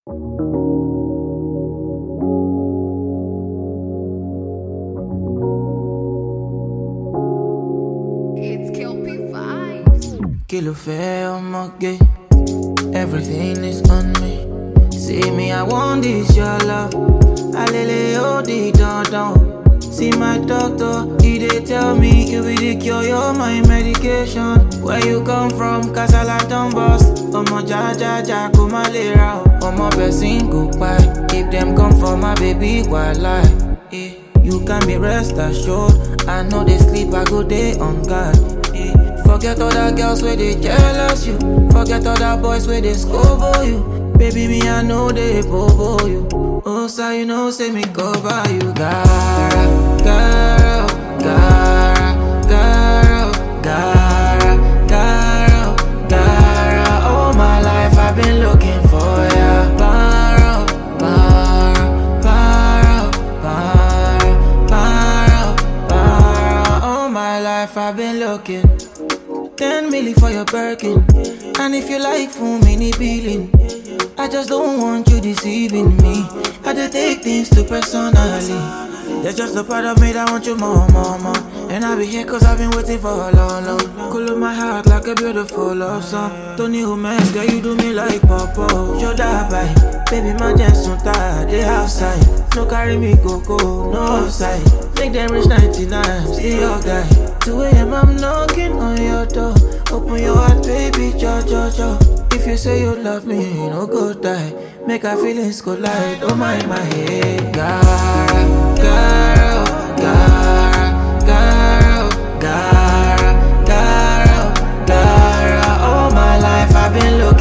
It's Kelpie Vibes. Kilo fair, gay. Everything is on me. See me, I want this, your love. Alele, oh, di don don. See my doctor, he dey tell me you be the cure, you're my medication. Where you come from, Kasala don bust. Omo ja ja ja, kuma lera. Omo person go by. If them come for my baby, why lie? You can be rest assured. I know they sleep, I go day on guard. Forget other girls where they jealous you. Forget other boys where they scobo you. Baby, me, I know they bobo you. Oh, so you know, say me cover you. Gara, girl, gara, girl, gara, girl, gara. All my life I've been looking for ya. Bara, bara, bara, bara, bara, bara. All my life I've been looking. 10 million for your Birkin. And if you like for mini billing, I just don't want you deceiving me. I just take things too personally. There's just a part of me that want you more, more, more. And I'll be here cause I've been waiting for a long, long. Cool up my heart like a beautiful love song. Tony Humans, girl, you do me like Popo. You're that by, baby, my just so tired, they outside. No carry me, go, no outside. Make them reach 99, still your guy. 2 AM, I'm knocking on your door. Open your heart, baby, jo. If you say you love me, no go die. Make our feelings collide, oh my, hey. Gara, girl, gara, girl, gara, girl, gara. All my life I've been looking